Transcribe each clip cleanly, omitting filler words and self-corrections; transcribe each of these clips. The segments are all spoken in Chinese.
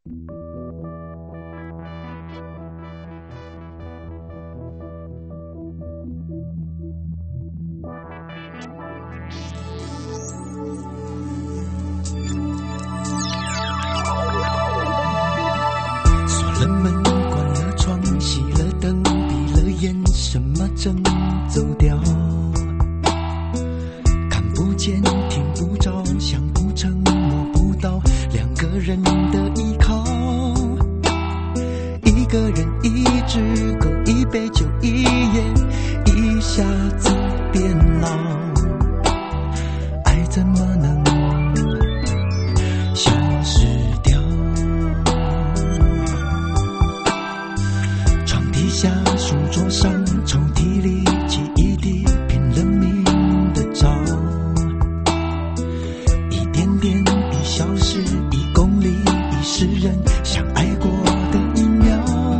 锁了门，关了窗，熄了灯，闭了眼，什么正走掉？看不见，听不着，想不成，摸不到，两个人的依靠。一个人一只狗，一杯酒，一夜，一下子变老。爱怎么能消失掉？床底下，书桌上，抽屉里，记忆里，拼了命的找。一点点，一小时，一公里，一世人，相爱过的一秒。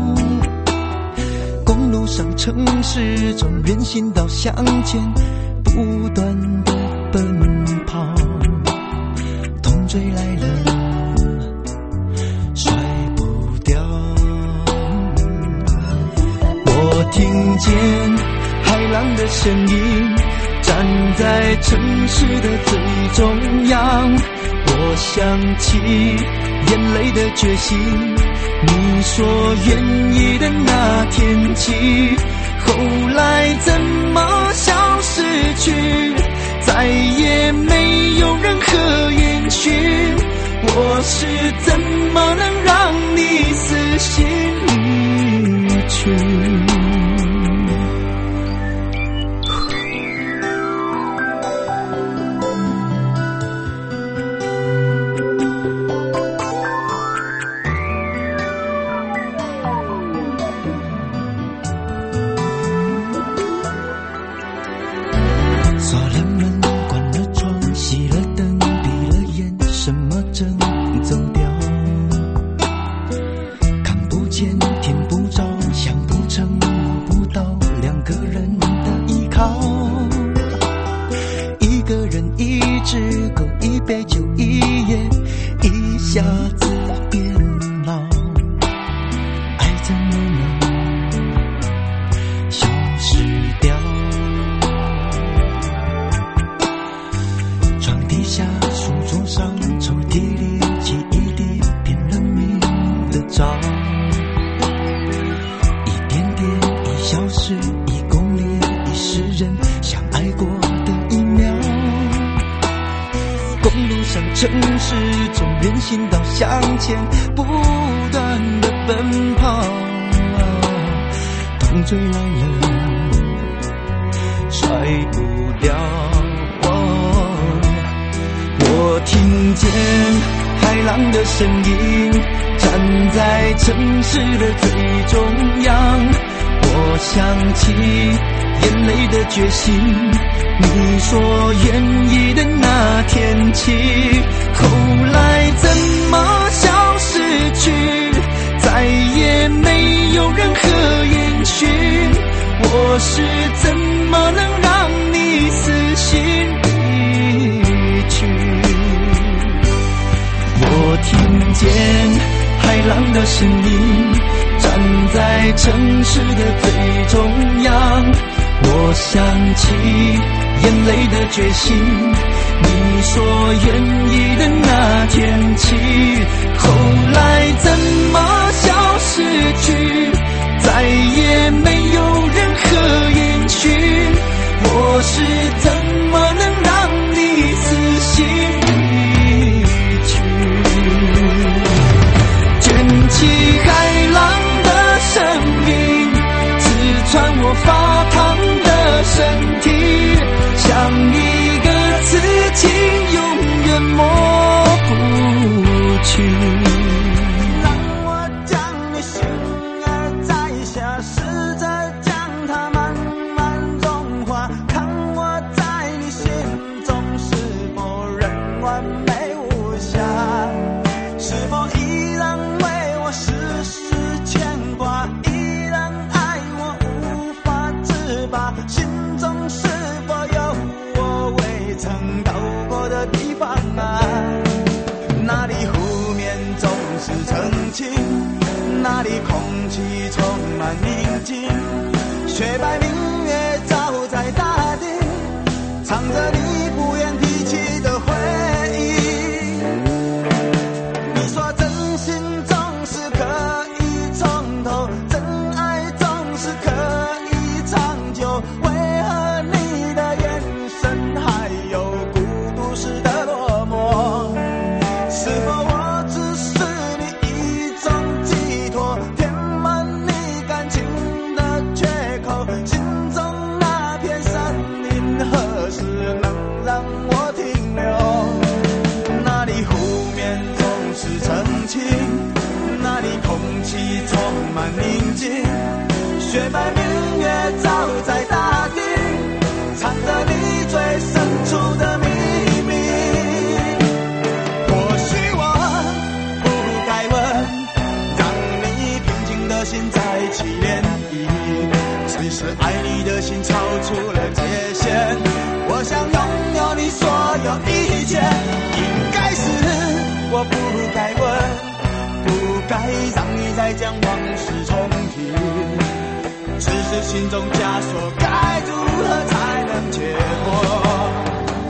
公路上，城市中，人行道向前，不断的奔跑。痛追来了，甩不掉。我听见海浪的声音，站在城市的最中央。我想起眼泪的决心，你说愿意的那天起，后来怎么消失去，再也没有任何音讯。我是怎么能让你死心离去？锁了门，关了窗，熄了灯，闭了眼，什么正走掉？看不见，听不着，想不成，摸不到，两个人的依靠。一个人，一只狗，一杯酒，一夜，一下子变老。爱怎么能消失掉？床底下，书桌上，抽屉里，记忆里，拼了命的找。一点点，一小时，一公里，一世人，相爱过的一秒。公路上，城市中，人行道向前，不断的奔跑。痛追来了，甩不掉。我听见海浪的声音，站在城市的最中央。我想起眼泪的决心，你说愿意的那天起，后来怎么消失去，再也没有任何音讯。我是怎么能让你死心离去？我听见海浪的声音，站在城市的最中央。我想起眼泪的决心，你说愿意的那天起，后来怎么消失去，再也没有任何音讯。我是怎么能让你死心离去？卷起海浪的声音，刺穿我发烫的身体，像一个刺青，永远抹不去。 是澄清，那里空气充满宁静，雪白明月照在大地，唱着你不愿提起的回忆。你说真心总是可以从头，真爱总是可以长久，为何你的眼神还有孤独时的落寞？是否我只是你一种寄托，填满你感情的缺口？心中那片森林何时能让我停留？那里湖面总是澄清，那里空气充满宁静，雪白明月照在大地，藏着你最深处的秘密。或许我不该问，让你平静的心再起涟漪，只是爱你的心超出了界限，我想拥有你所有一切。应该是我不该问，不该让你再将往事重提，只是心中枷锁该如何才能解脱？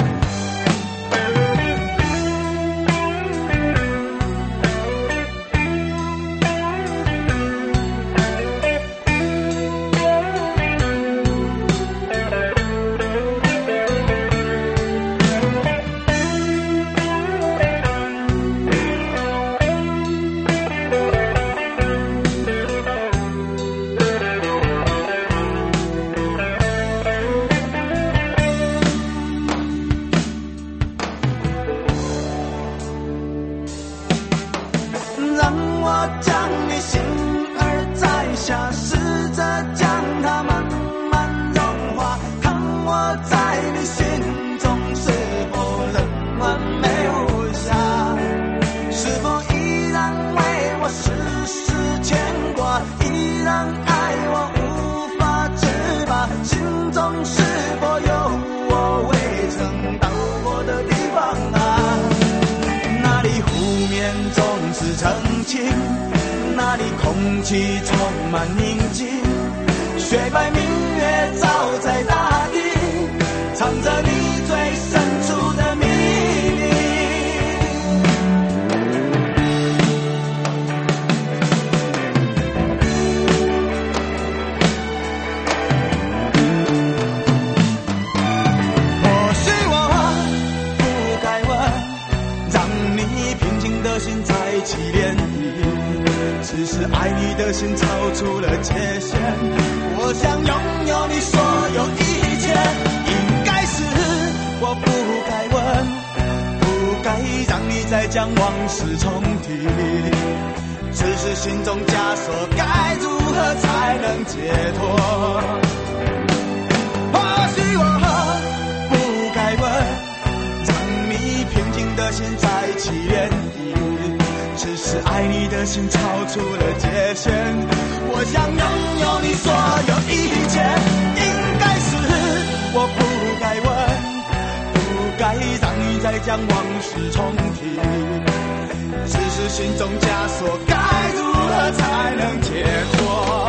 那里空气充满宁静，雪白明月照在大地，藏着你最深处的秘密。或许我不该问，让你平静的心再起涟漪，只是爱你的心超出了界限，我想拥有你所有一切。应该是我不该问，不该让你再将往事重提，只是心中枷锁该如何才能解脱？或许我不该问，让你平静的心再起涟漪，只是爱你的心超出了界限，我想拥有你所有一切。应该是我不该问，不该让你再将往事重提，只是心中枷锁该如何才能解脱？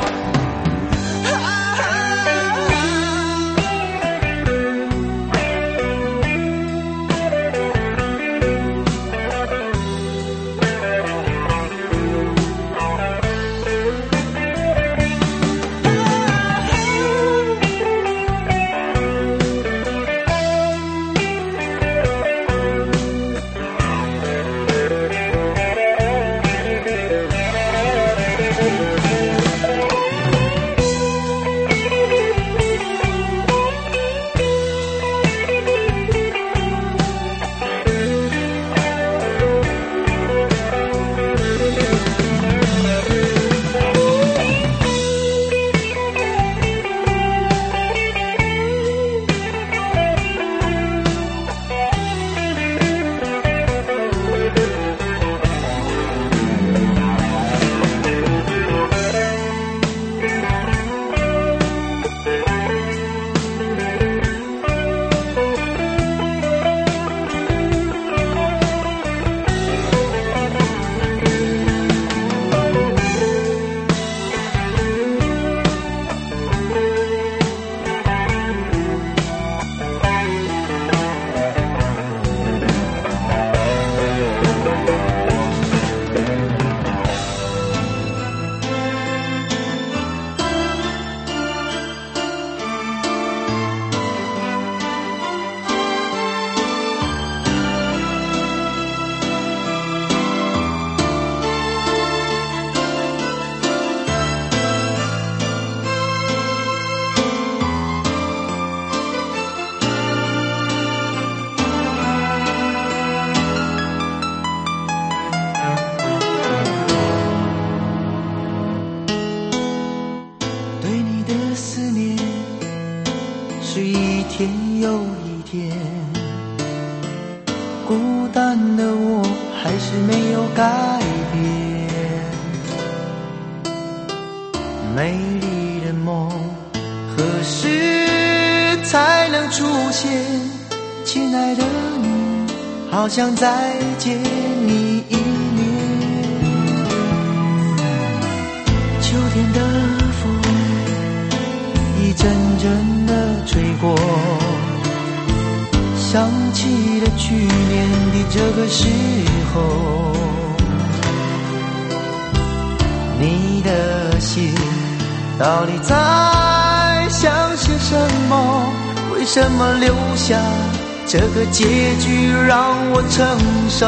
美丽的梦何时才能出现？亲爱的你，好想再见你一面。秋天的风一阵阵的吹过，想起了去年的这个时候，你的心到底在想些什么？为什么留下这个结局让我承受？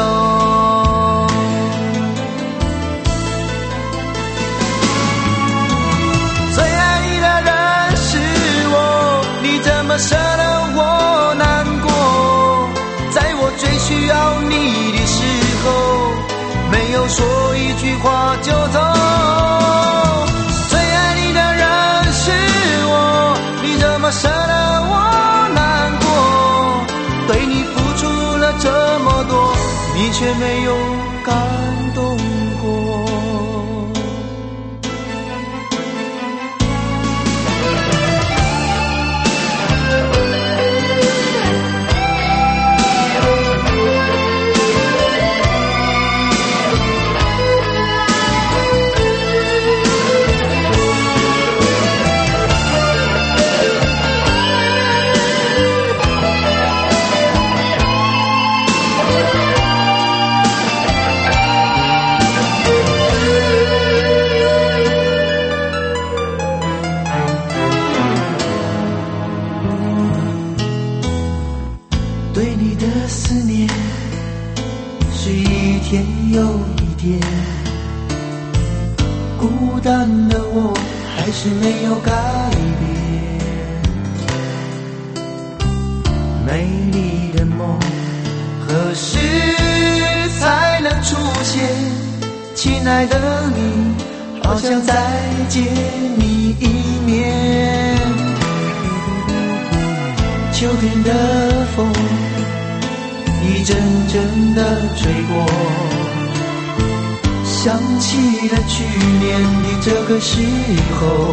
最爱你的人是我，你怎么舍得我难过？在我最需要你的时候，没有说一句话就走。最爱你的人是我，你怎么舍得我难过？对你付出了这么多，你却没有感动过。对你的思念是一天又一天，孤单的我还是没有改变。美丽的梦何时才能出现？亲爱的你，好想再见你一面。秋天的风一阵阵的吹过，想起了去年的这个时候，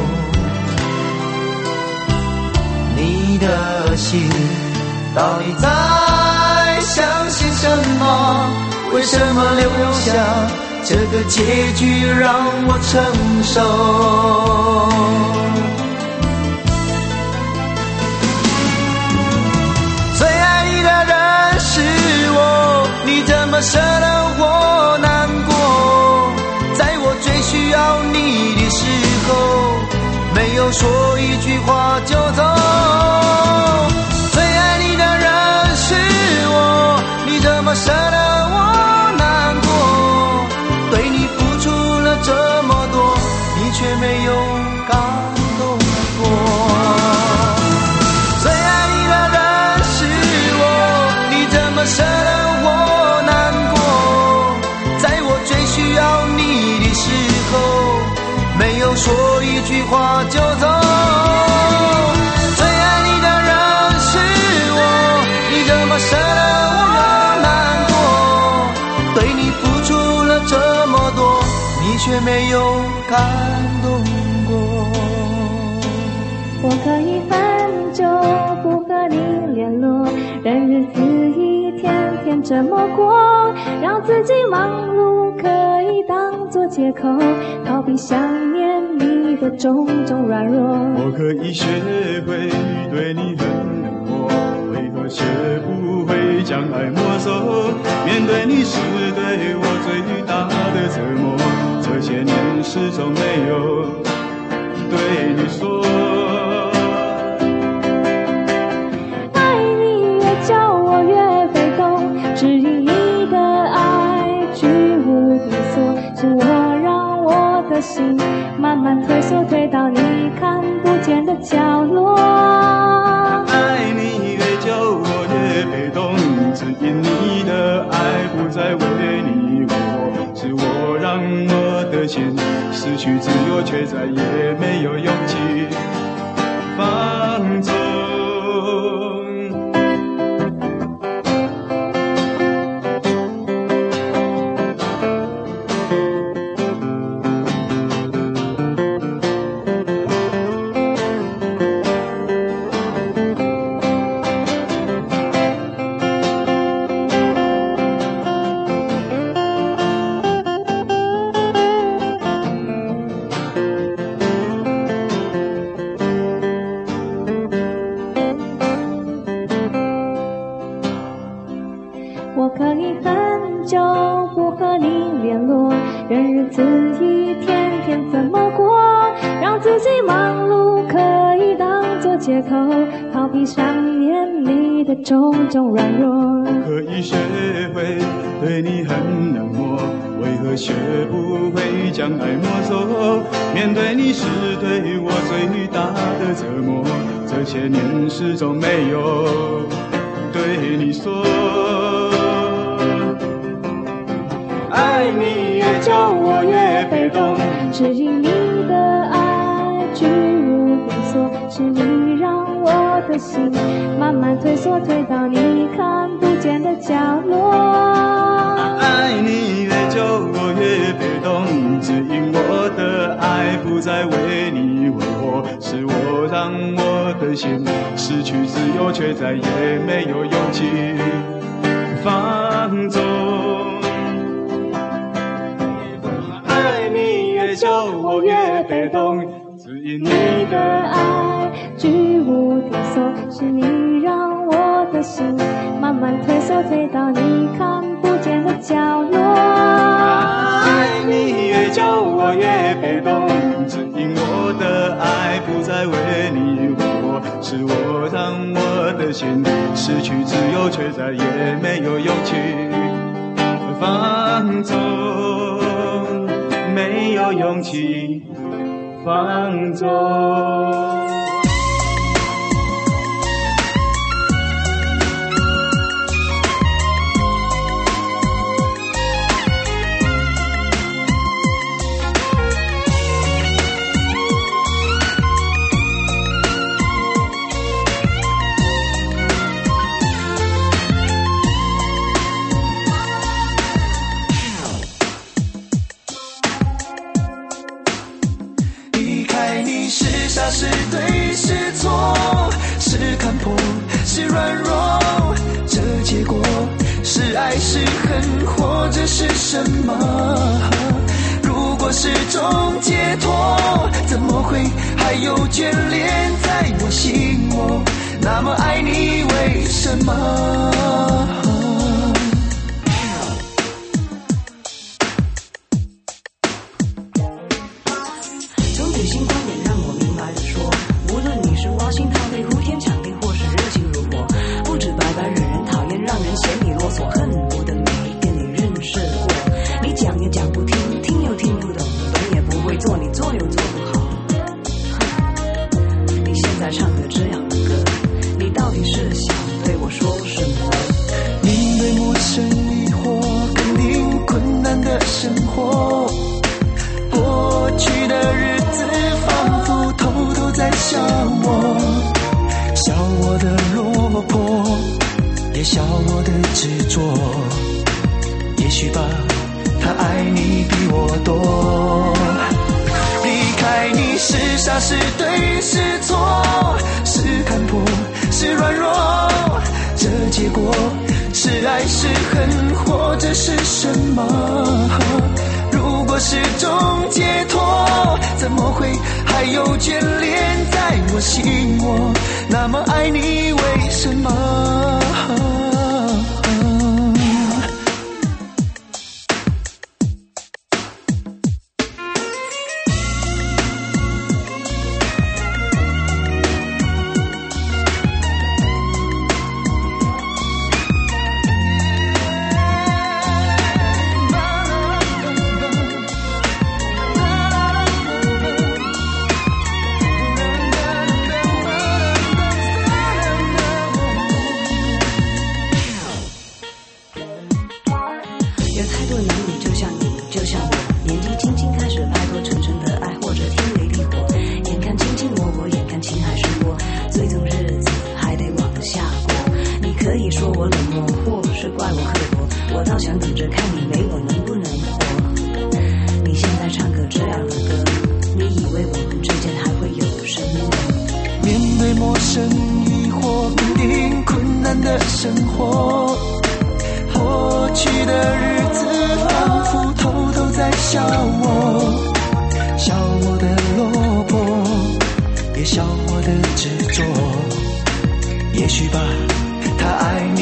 你的心到底在想些什么？为什么留下这个结局让我承受？你怎么舍得我难过？在我最需要你的时候，没有说一句话就走。最爱你的人是我，你怎么舍得我难过？对你付出了这么多，你却没有感动过。最爱你的人是我，你怎么舍得没有说一句话就走。最爱你的人是我，你怎么舍得我难过？对你付出了这么多，你却没有感动过。 我可以很久不和你联络，任日子一天天这么过，让自己忙碌可以当作借口，逃避想念你的种种软弱。 我可以学会对你很冷漠，为何学不会将爱没收？面对你是对我最大的折磨，这些年始终没有对你说。 爱你越叫我越被动，只因你的爱居无定所，是我让我的心慢慢退缩，退到你看不见的角落。 爱你越叫我越被动，只因你的爱不再为你活，是我让我的心失去自由，却再也没有勇气放纵。 任日子一天天怎么过，让自己忙碌可以当作借口，逃避想念你的种种软弱。 可以学会对你很冷漠，为何学不会将爱没收？面对你是对我最大的折磨，这些年始终没有对你说。爱你越久我越被动， 只因你的爱居无定所，是你让我的心慢慢退缩，退到你看不见的角落。 爱你越久我越被动，只因我的爱不再为你挥霍，是我让我的心失去自由，却再也没有勇气放纵。爱你越久我越被动，只因你的爱居无定所，是你让我的心慢慢退缩，退到你看不见的角落。 爱你越久我越被动，只因我的爱不再为你挥霍，是我让我的心失去自由，却再也没有勇气放纵，没有勇气放纵。 是对是错，是看破是软弱，这结果是爱是恨，或者是什么？如果是种解脱，怎么会还有眷恋在我心窝？那么爱你为什么？笑我的执着，也许吧，他爱你比我多。离开你是傻是对是错，是看破是软弱，这结果是爱是恨，或者是什么？如果是种解脱，怎么会还有眷恋在我心窝？那么爱你为什么？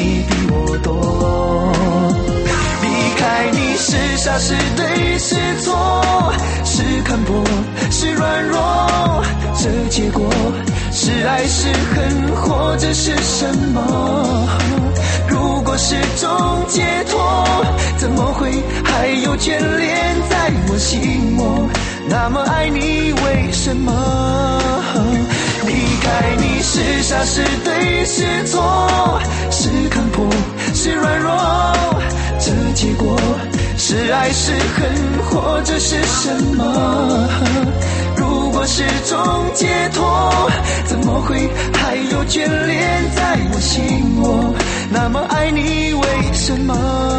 是对是错， 是爱是恨或者是什么？如果是种解脱，怎么会还有眷恋在我心窝？那么爱你为什么？离开你是傻是对是错，是看破是软弱，这结果是爱是恨或者是什么？如果是种解脱，怎么会还有眷恋在我心窝？那么爱你为什么？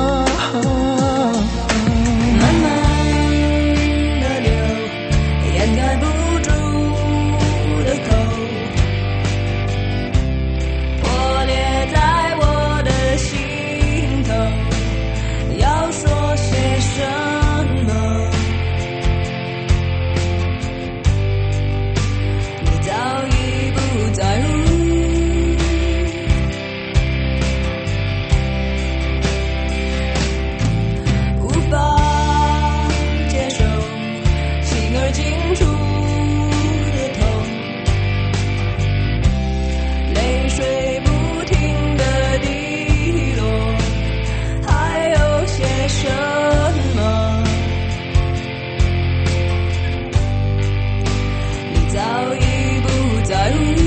慢慢的流，掩盖不住的口，破裂在我的心头，要说些什么？你早已不在乎，无法接受心儿清楚的痛，泪水不停的滴落，还有些什么？你早已不在乎。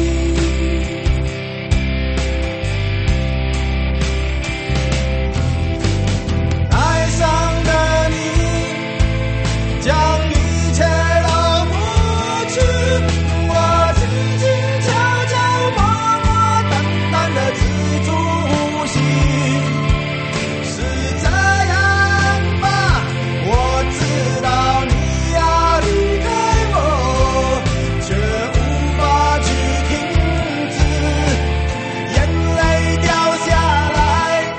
爱上了你，将一切都抹去，我轻轻悄悄默默淡淡的止住呼吸。是这样吧，我知道你要离开我，却无法去停止，眼泪掉下来。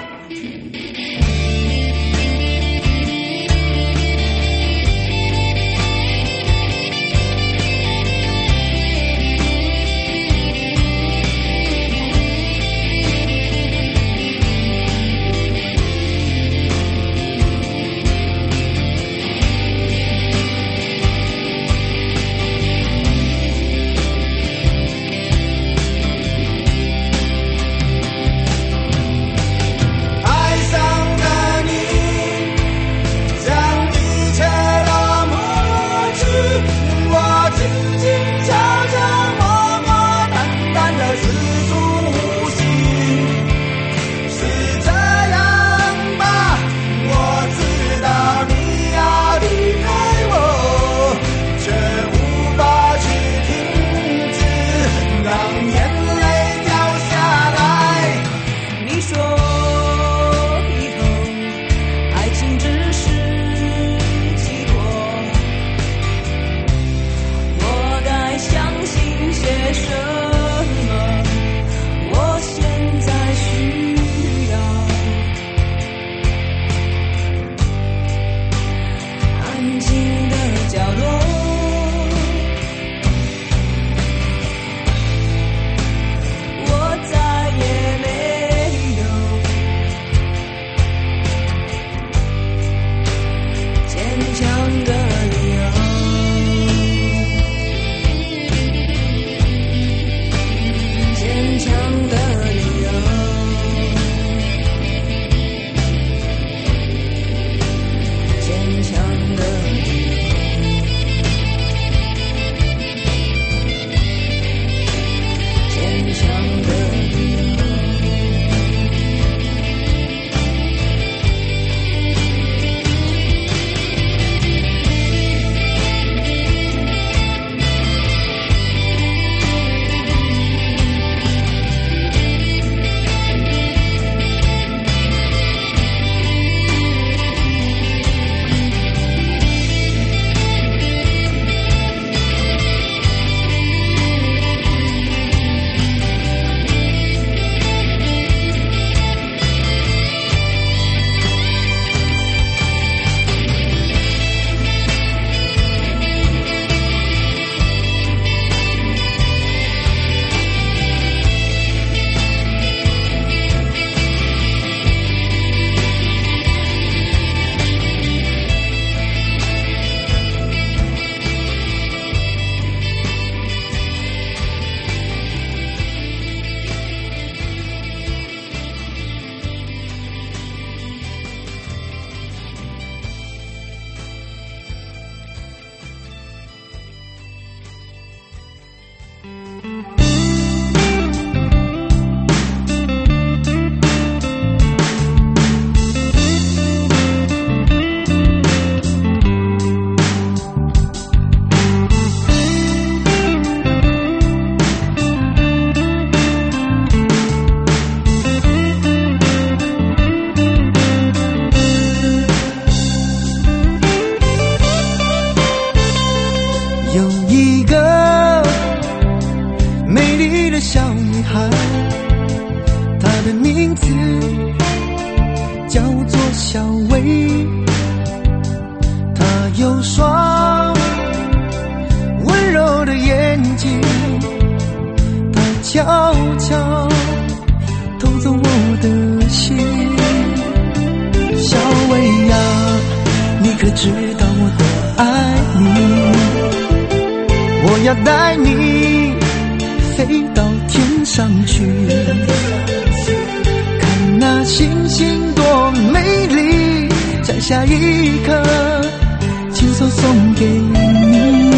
爱上了你，将一切都抹去，我轻轻悄悄默默淡淡的止住呼吸。是这样吧，我知道你要离开我，却无法去停止，让眼泪掉下来。 你说以后爱情只是寄托，我该相信些什么？我现在需要安静的角落，我再也没有坚强的理由，坚强的理由，坚强的理由。 悄悄偷走我的心。小薇呀，你可知道我多爱你？我要带你飞到天上去，看那星星多美丽，摘下一颗亲手送给你。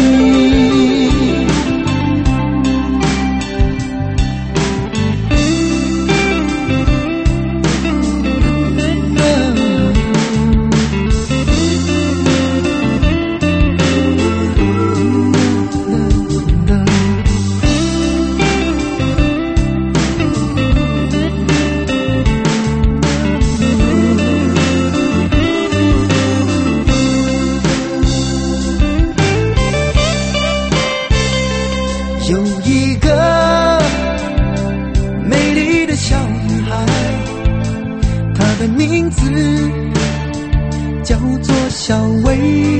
有一个美丽的小女孩，她的名字叫做小薇。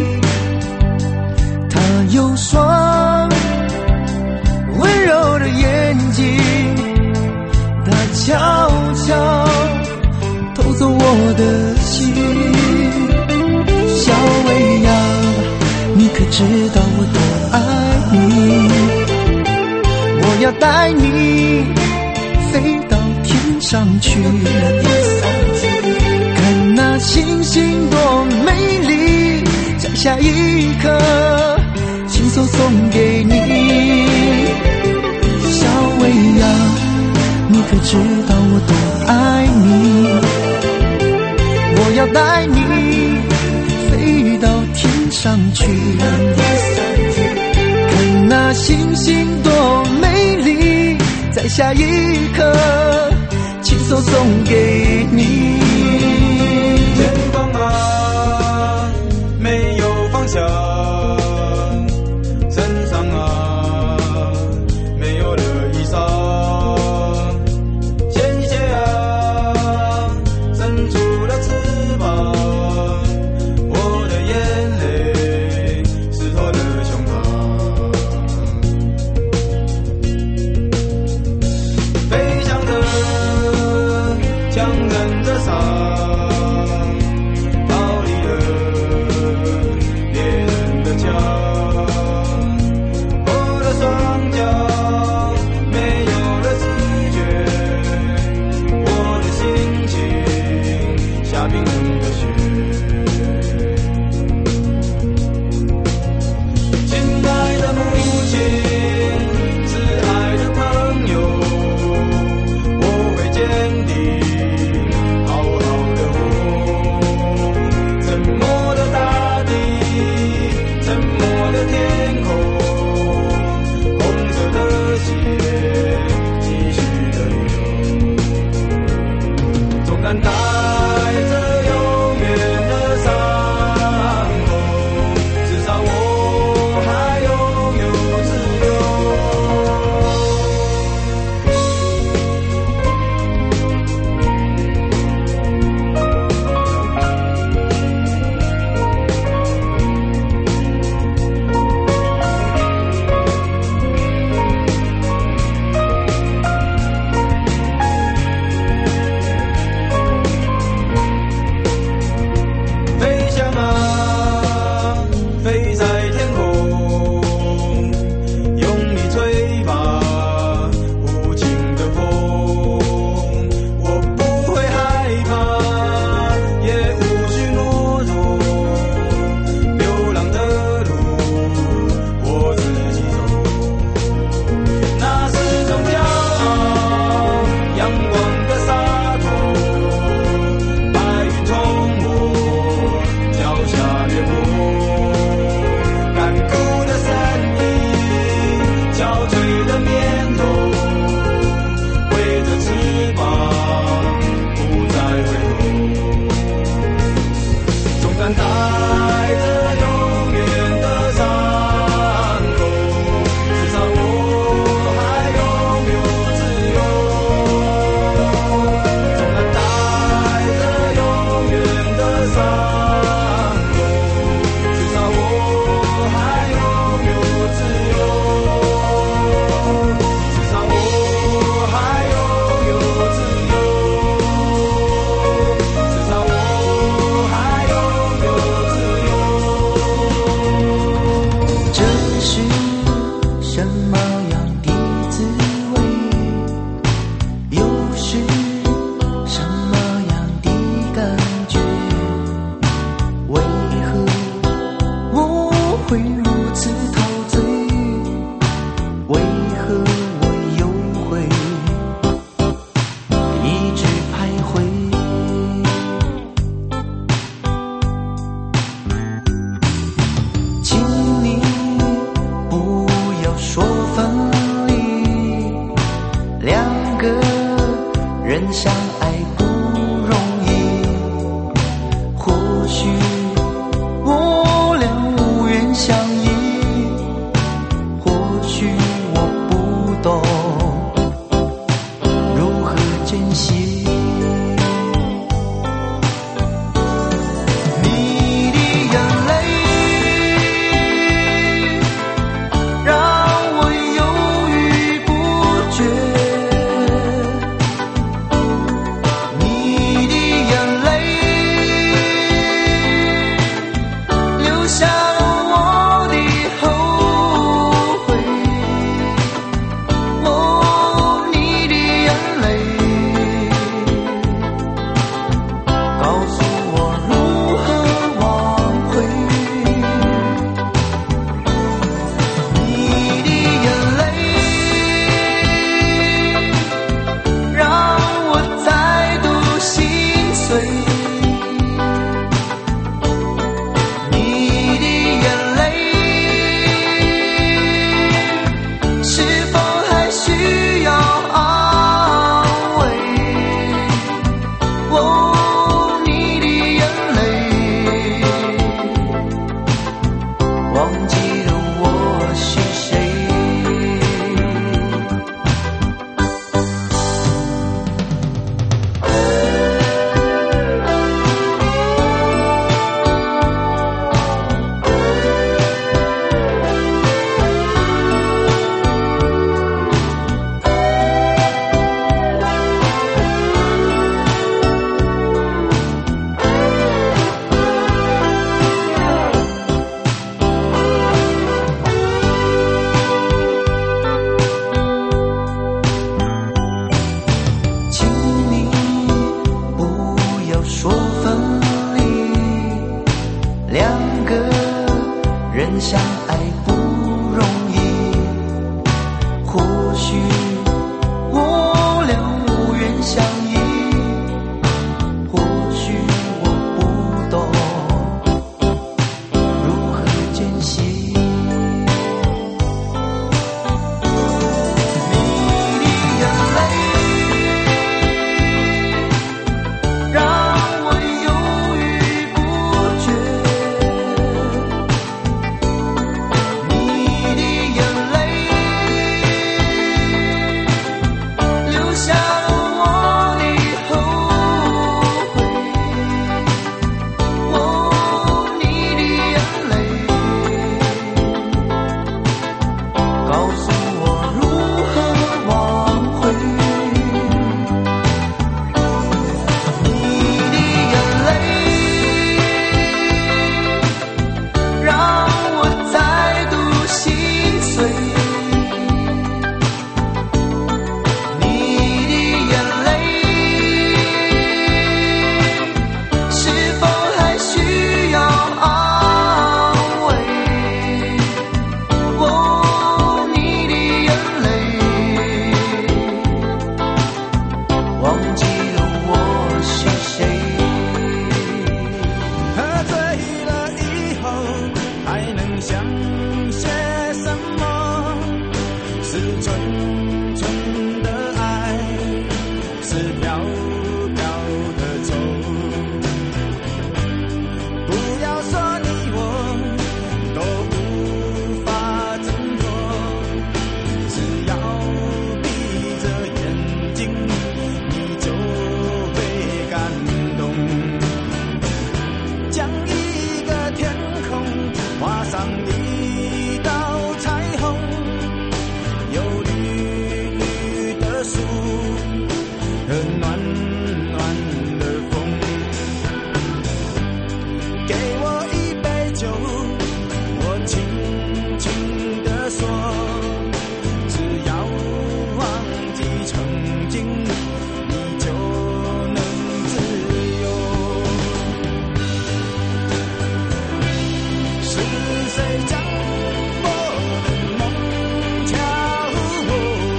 她有双温柔的眼睛，她悄悄偷走我的心。小薇呀，你可知道我多爱你？我要带你飞到天上去，看那星星多美丽，摘下一颗亲手送给你。小薇呀，你可知道我多爱你？我要带你飞到天上去，看那星星多美丽，摘下一颗亲手送给你。 天空啊，没有方向，身上啊，没有了衣裳，鲜血啊，伸出了翅膀，我的眼泪湿透了胸膛，飞翔着，强忍着伤，逃离了别人会如此陶醉？为何我又会一直徘徊？请你不要说分离，两个人相爱不容易，或许我俩无缘相依，或许我不懂如何珍惜。你的眼泪让我犹豫不决，你的眼泪留下了我的后悔。哦，你的眼泪告诉我如何挽回。你的眼泪让我再度心碎，你的眼泪是否还需要安慰？哦，你的眼泪忘记了我是谁。请你不要说分离，两个人相爱不容易，或许我俩无缘相依，或许我不懂如何珍惜。你的眼泪让我犹豫不决，你的眼泪留下了我的后悔。哦，你的眼泪告诉我如何挽回。你的眼泪让我再度心碎，你的眼泪是否还需要安慰？哦，你的眼泪忘记了我是谁。 喝醉了以后还能想些什么？是纯纯的爱，是飘飘的愁。不要说你我都无法挣脱，只要闭着眼睛，你就会感动。将一个天空画上一道彩虹，有绿绿的树和暖暖的风。给我一杯酒，我轻轻地说，只要忘记曾经，你就能自由。世谁将我的梦敲破？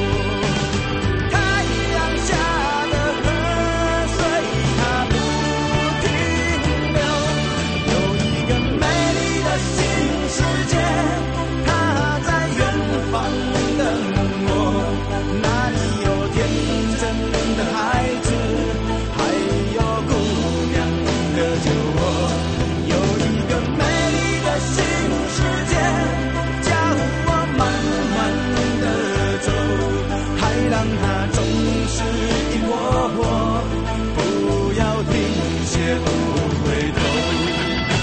太阳下的河水它不停流，有一个美丽的新世界，它在远方等我，那里有天真的孩子，还有姑娘的酒窝，有一个美丽的新世界，叫我慢慢的走，海浪它总是引我，不要停歇不回头。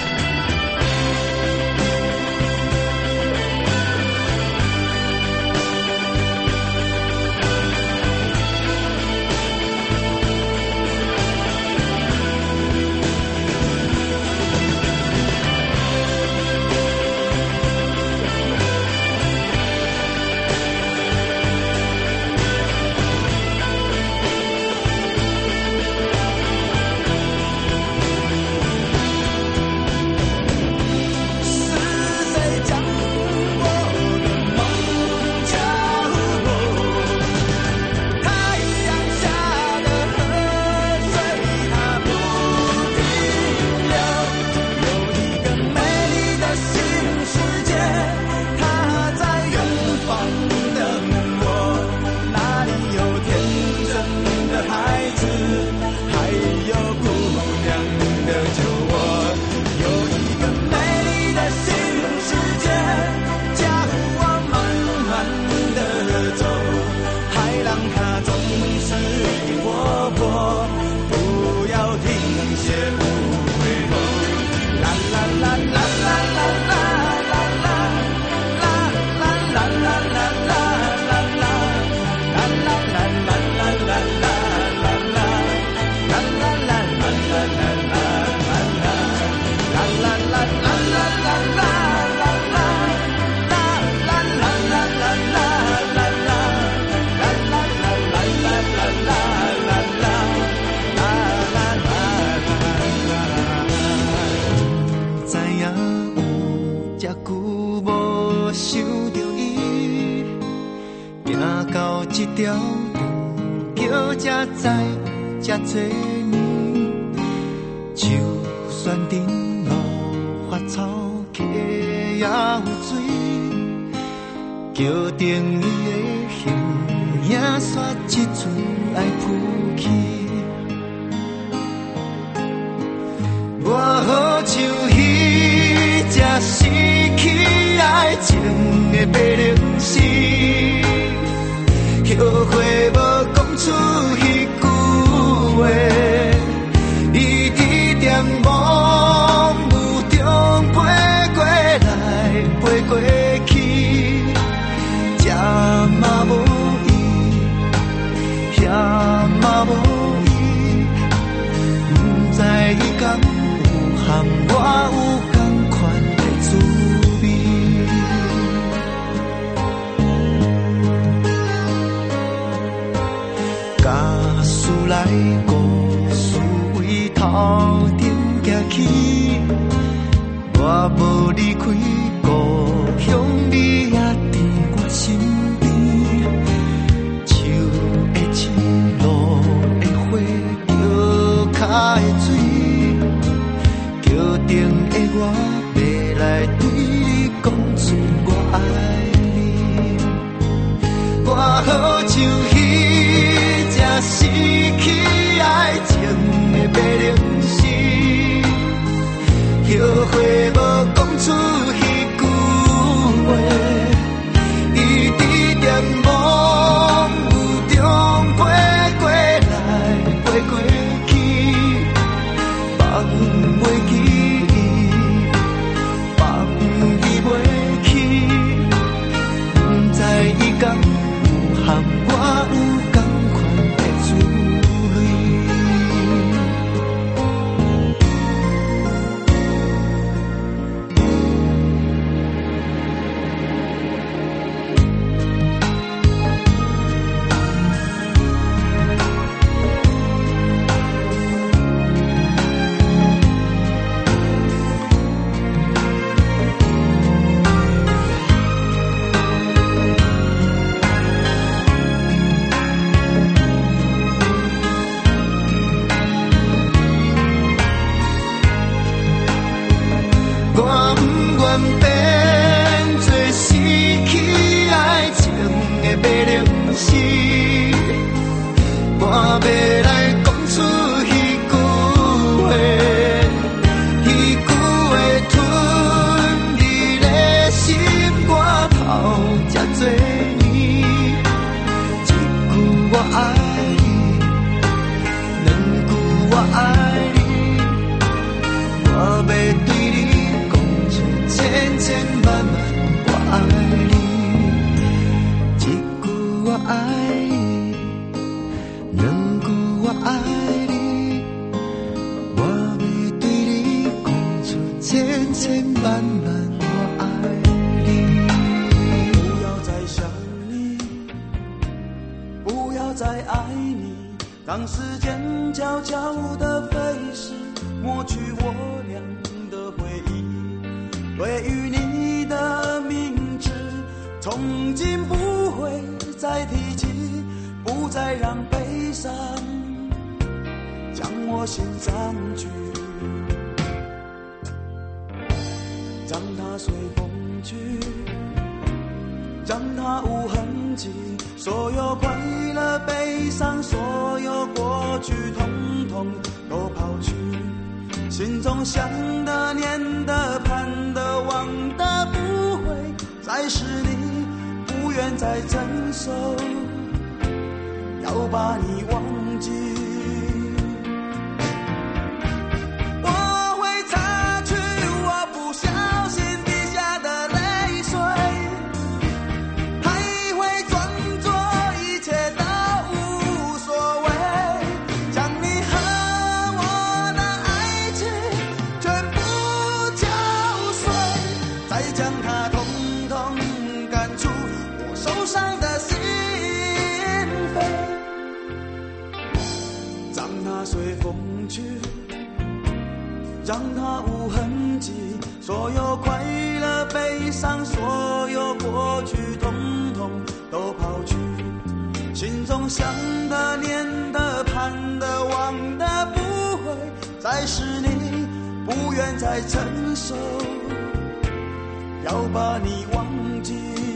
这条路叫才知这多年，就算顶路花草溪也有水，桥顶伊的形影煞一阵爱浮起。我好像彼只失去爱情的白灵丝。后悔无讲出迄句话，伊伫点梦雾中飞过来飞过去，这嘛无伊，遐嘛无伊，不知伊敢有含我有同款的滋味。来故事为头顶行起，我无离开故乡，你也伫我身边。树的枝，路的花，桥脚的水，桥顶的我要来对你讲出我爱你。我好像失去爱情的白灵丝，后悔无讲出迄句话，伊伫点梦雾中飞过来飞过去，放袂记伊，放伊袂去，不知伊敢有含我。 愿变做失去爱情的马铃薯，我要来讲出彼句话，彼句话吞你的心肝头才多年，一句我爱你，两句我爱你，我要对你讲出千千万万我爱你，一句我爱你，两句我爱你，我要对你讲出千千万万我爱你。 不要再想你，不要再爱你，让时间悄悄地飞逝，抹去我俩的回忆。对于你的名字，从今不会再提起，不再让悲伤将我心上去，让它随风去，让它无痕迹，所有快乐悲伤，所有过去统统都抛去，心中想的念的盼的望的不会再是你，不愿再承受，要把你忘记。我会擦去我不小心滴下的泪水，还会装作一切都无所谓，将你和我的爱情全部敲碎，再将它统统赶出我受伤的心扉，让它随风去，让它无痕迹，所有快乐悲伤，所有过去统统都抛去，心中想的念的盼的望的不会再是你，不愿再承受，要把你忘记。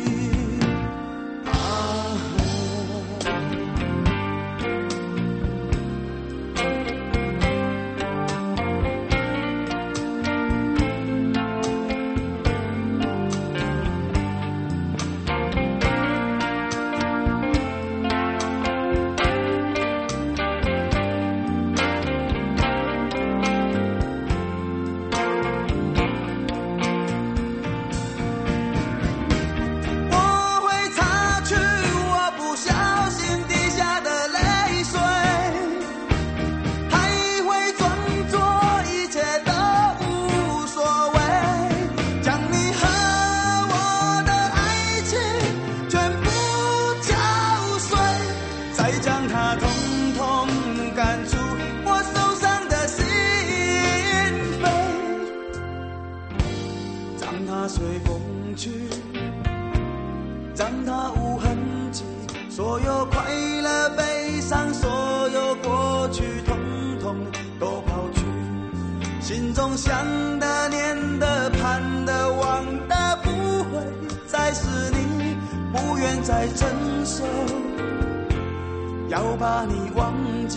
随风去，让它无痕迹，所有快乐悲伤，所有过去统统都抛去，心中想的念的盼的望的不会再是你，不愿再承受，要把你忘记，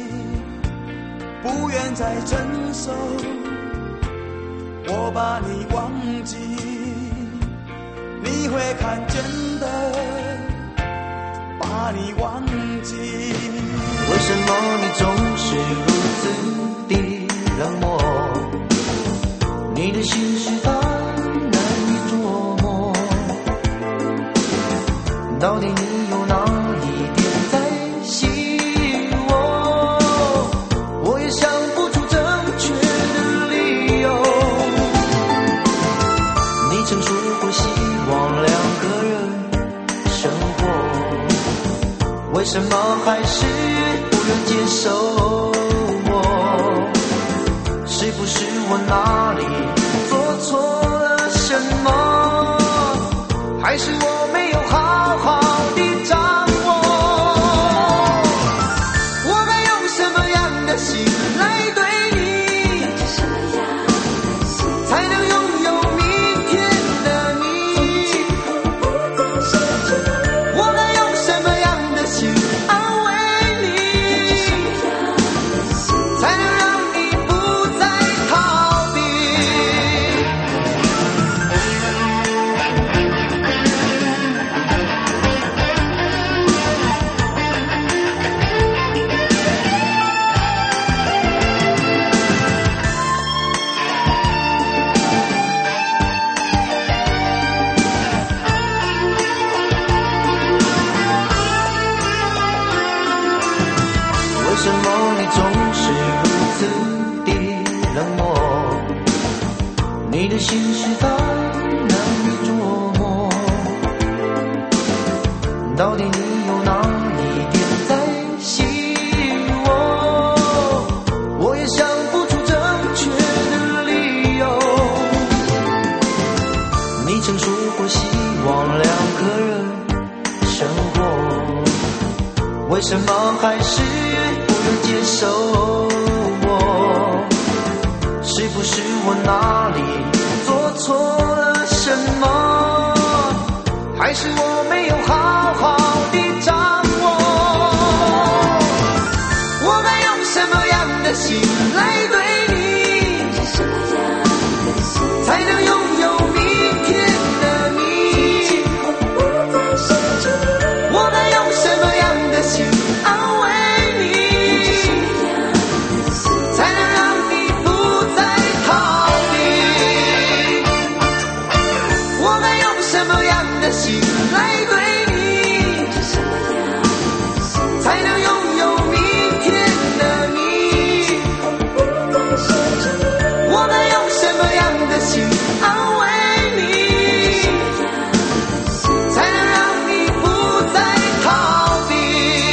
不愿再承受，我把你忘记，你会看见的，把你忘记。 为什么你总是如此的冷漠？你的心事太难以琢磨，到底你有哪一点在吸引我？我也想不出正确的理由。你曾说过希望两个人生活，为什么还是不愿接受我？是不是我哪里做错了什么？还是我没有好好的掌握？我该用什么样的心来对你，才能拥有明什么你总是如此的冷漠？你的心事太难以琢磨，到底你有哪一点在吸引我？我也想不出正确的理由。你曾说过希望两个人生活，为什么还是不能接受我？是不是我哪里做错了什么？还是我没有好好的掌握？我该用什么样的心来对你，才能拥有明天的你？我该用什么样的心安慰你，才能让你不再逃避？我该用什么样的心来对你，才能拥有明天的你？我该用什么样的心安慰你，才能让你不再逃避？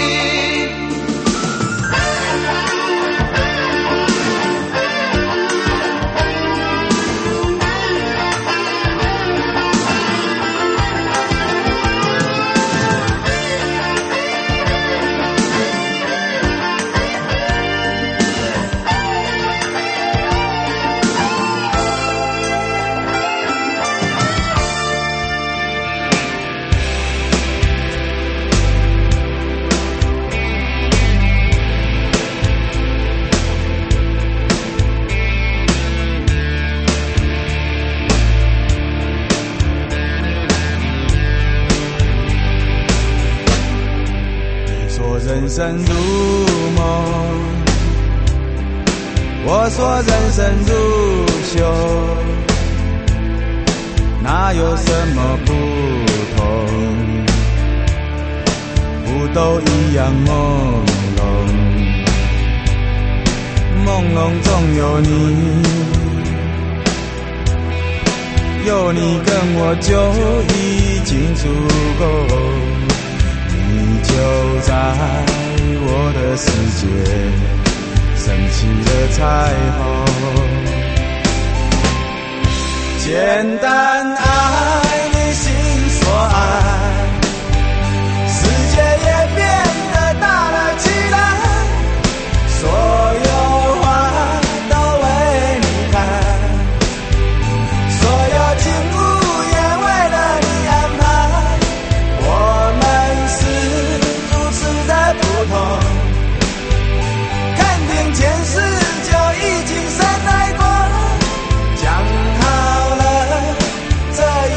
人生如梦，我说人生如秀，哪有什么不同？不都一样朦胧，朦胧中有你，有你跟我就已经足够。你就在我的世界升起了彩虹，简单爱你心所爱，世界也变得大了起来，所有花都为你开，所有景物也为了你安排，我们是如此的不同，看定前世就已经深爱过，讲好了这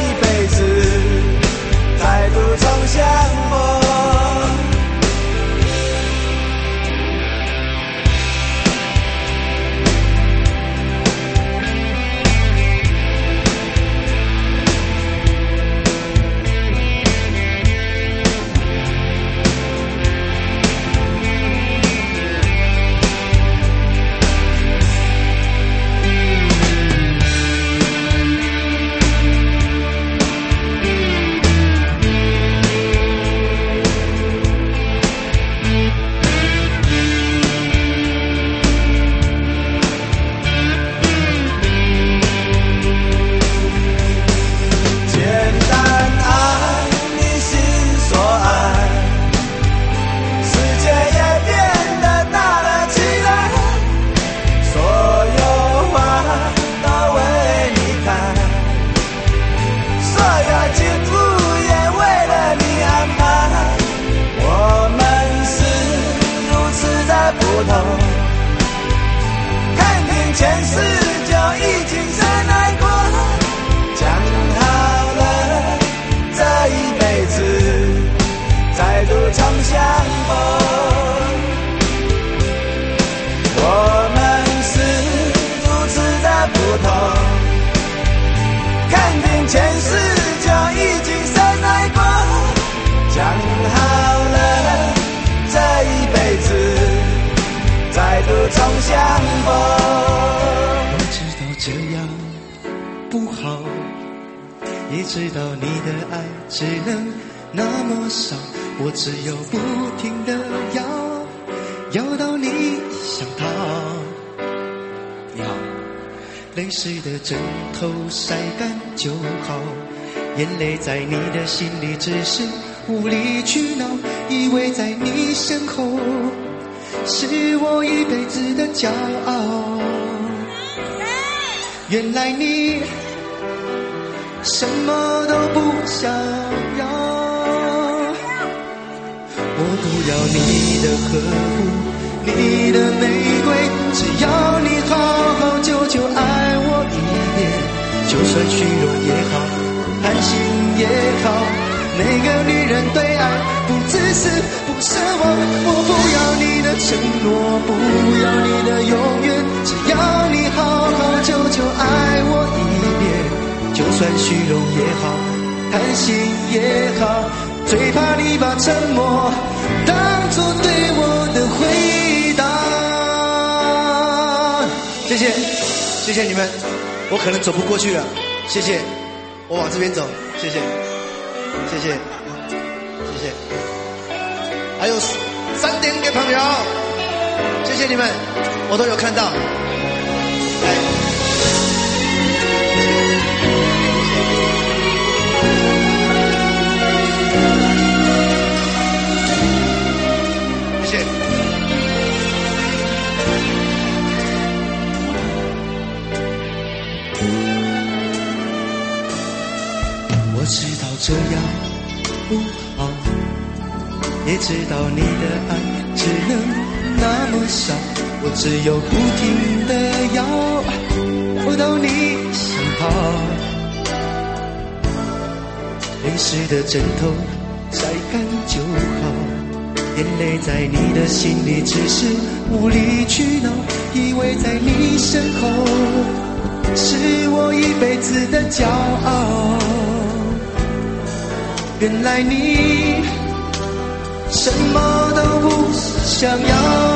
知道你的爱只能那么少，我只有不停地摇到你想逃。你好，泪湿的枕头晒干就好，眼泪在你的心里只是无理取闹，以为在你身后是我一辈子的骄傲。原来你什么都不想要，我不要你的呵护，你的玫瑰，只要你好好久久爱我一遍，就算虚荣也好，贪心也好，每个女人对爱不自私不奢望，我不要你的承诺，不要你的永远，只要你好好久久爱我一遍，就算虚荣也好，贪心也好，最怕你把沉默当作对我的回答。谢谢，谢谢你们，我可能走不过去了，谢谢，我往这边走，谢谢，谢谢，谢谢。还有3点给朋友，谢谢你们，我都有看到。谢谢。我知道这样不好，也知道你的爱只能那么少，我只有不停地摇到你想跑，淋湿的枕头晒干就好，眼泪在你的心里只是无理取闹，以为在你身后是我一辈子的骄傲。原来你什么都不想要，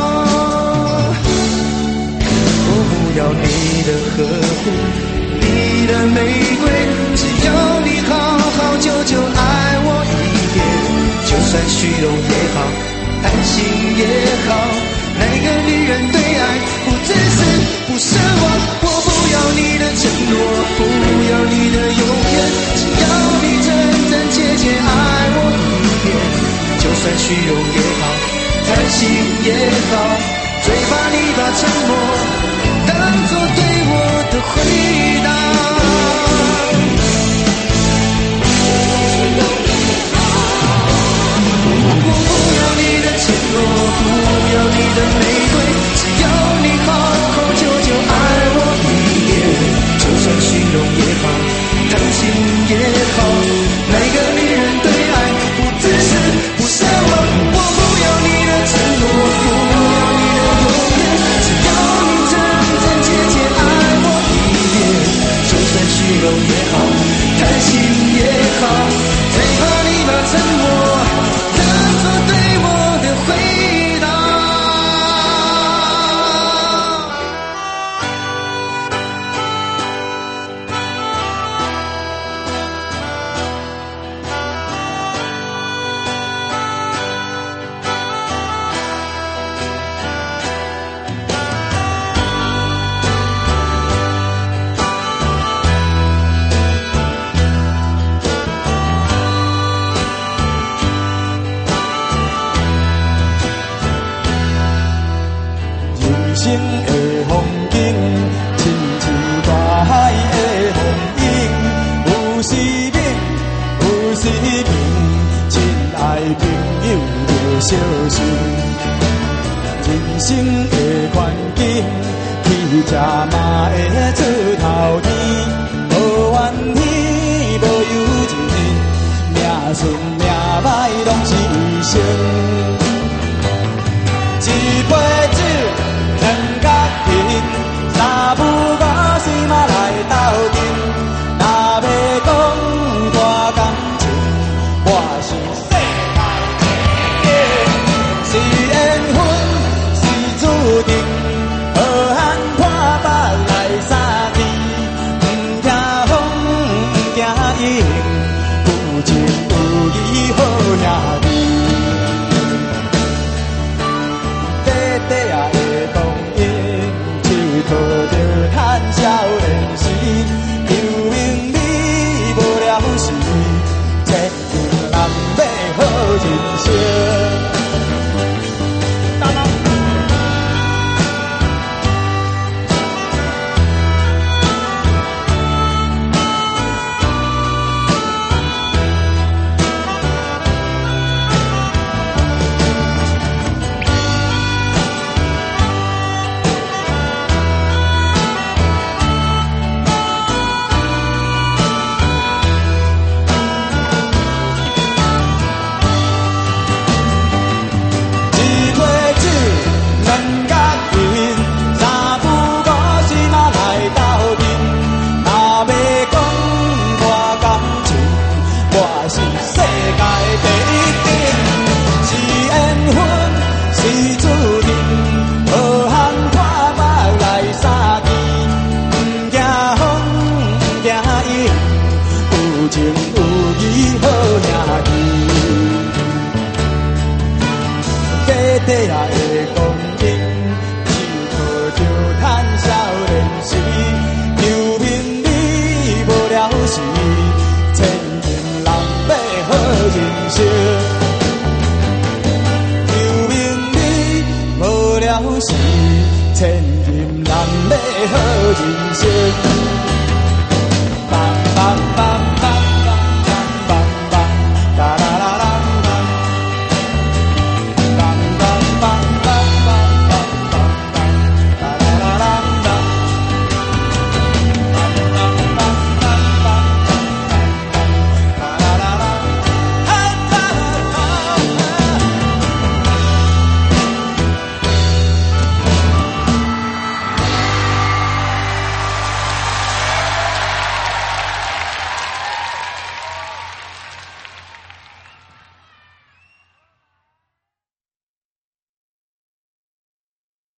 我不要你的呵护，你的玫瑰，只要你好好久久爱我一遍，就算虚荣也好，贪心也好，哪个女人对爱不自私不奢望，我不要你的承诺，不要你的永远，只要你真真切切爱我一遍，就算虚荣也好，贪心也好，最怕你把沉默当作对我的回答。我不要你的承诺，不要你的玫瑰，只要你好好久久爱我一遍，就算虚荣也好，贪心也好，哪个女人对爱不自私不奢望，我不要你的承诺，不要你的永远，只要你真真切切爱我一遍，就算虚荣也好，贪心也好，最怕你把沉默当作对我的回答。 人生的风景，亲像大海的风涌，有时猛，有时平，亲爱朋友要小心。人生的环境，去吃嘛会出头天，无怨天，无尤情，命顺命歹拢是一生。一杯酒。两角银，三不五时嘛来斗阵。若要讲大感情，我是世界第一。是缘分，是注定，好汉看白来相见，不惊风，不惊雨。 名字。短短啊的光阴，就靠着叹少年时，留名你无了时，千金难买好人生。短啊的光阴，只靠着叹少年时，留名你无了时，千金难买好人生。留名你无了时，千金难买好人生。